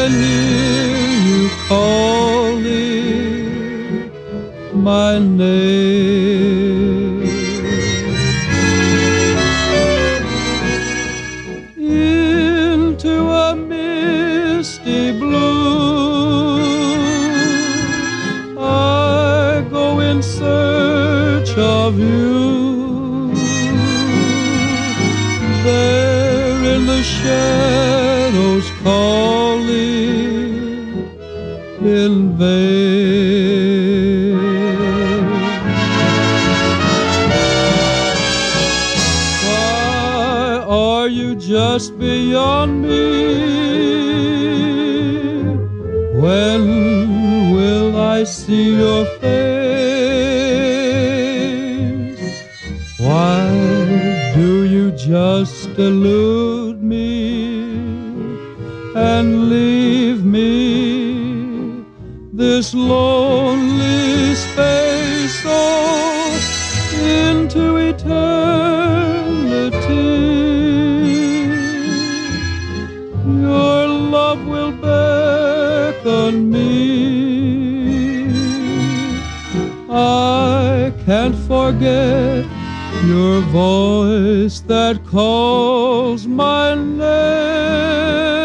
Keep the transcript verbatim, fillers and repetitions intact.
can hear you calling my name. Into a misty blue I go in search of you. There in the shadows calling in vain. Why are you just beyond me? When will I see your face? Why do you just elude me and leave me this lonely space? Oh, into eternity your love will beckon me. I can't forget your voice that calls my name.